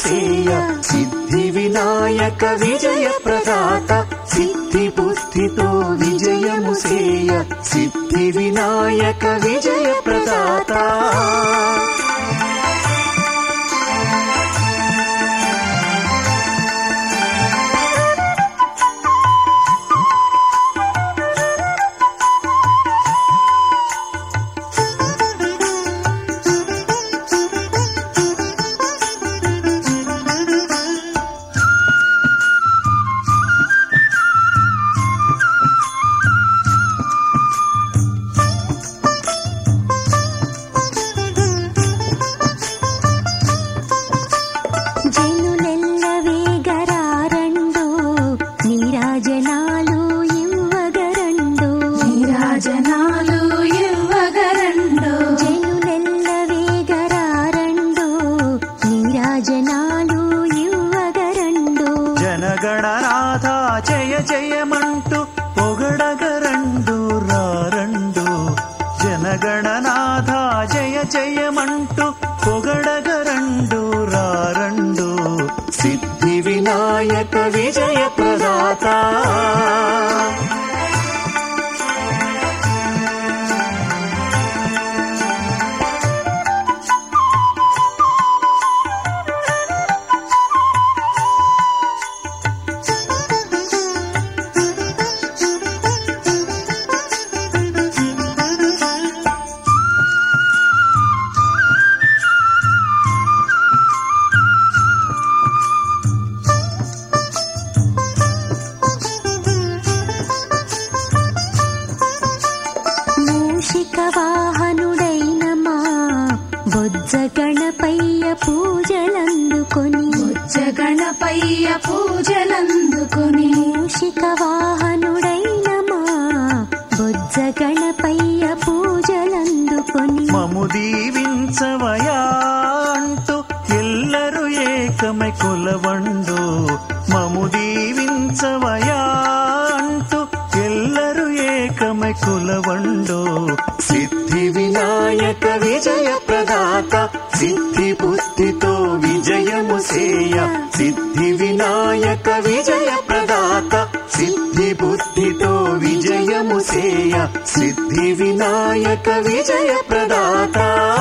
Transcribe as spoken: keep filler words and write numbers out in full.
సేయ సిద్ధి వినాయక విజయ ప్రదాత సిద్ధి బుద్ధితో విజయము సేయ సిద్ధి వినాయక విజయ ప్రదాత జనగణనాథ జయ జయమంటూ పొగడగరండు రారండు జనగణనాథ జయ జయమంటూ పొగడగరండు రారండు సిద్ధి వినాయక విజయ ప్రదాత వాహనుడైన మా బొజ్జ గణపయ్య పూజలందుకొని బొజ్జ గణపయ్య పూజలందుకొని మూషిక వాహనుడైన మా బొజ్జ గణపయ్య పూజలందుకొని మము దీవించవయా అంటూ ఎల్లరూ ఏకమై కొలవండు మము దీవించవయా అంటూ ఎల్లరూ ఏకమై కొలవండు సిద్ధి వినాయక విజయ ప్రదాత సిద్ధి బుద్ధితో విజయము సేయ సిద్ధి వినాయక విజయ ప్రదాత సిద్ధి బుద్ధితో విజయము సేయ సిద్ధి వినాయక విజయ ప్రదాత